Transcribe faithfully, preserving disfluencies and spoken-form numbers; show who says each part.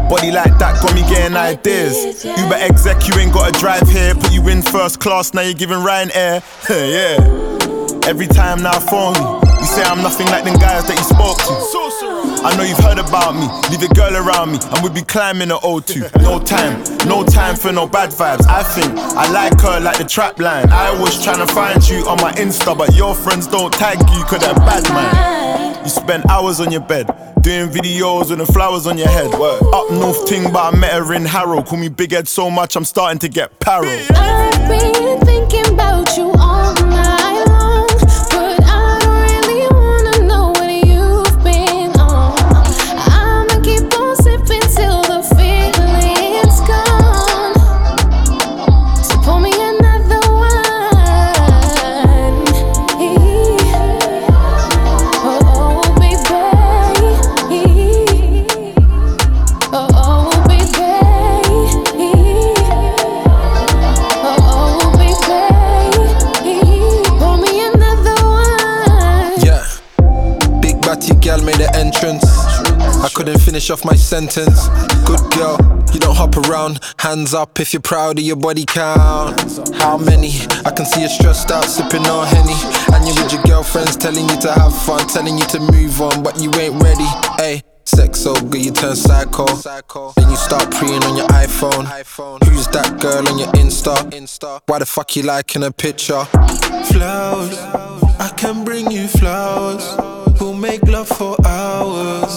Speaker 1: Body like that got me getting ideas. Uber exec, you ain't gotta drive here. Put you in first class, now you're giving Ryanair. Yeah. Every time now phone me, you say I'm nothing like them guys that you spoke to. I know you've heard about me, leave a girl around me, and we'd be climbing the O two. No time, no time for no bad vibes. I think I like her like the trap line. I was tryna find you on my Insta, but your friends don't tag you cause they're bad, man. You spend hours on your bed, doing videos with the flowers on your head. Up north ting, but I met her in Harrow. Call me big head so much, I'm starting to get paro.
Speaker 2: I've been thinking about you all night long, but I don't really wanna know what you've been on. I'ma keep on sipping till the feeling's gone. So pour me another one. Oh, oh, baby. Oh, oh, baby. Oh, baby, pour me another one.
Speaker 3: Yeah, big batty gal made an entrance. I couldn't finish off my sentence. Good girl, you don't hop around. Hands up if you're proud of your body count. How many? I can see you stressed out, sipping on Henny. And you with your girlfriends telling you to have fun, telling you to move on, but you ain't ready. Ayy, sex so good you turn psycho. Then you start preying on your iPhone. Who's that girl on your Insta? Why the fuck you liking a picture? Flowers, I can bring you flowers. We'll make love for hours.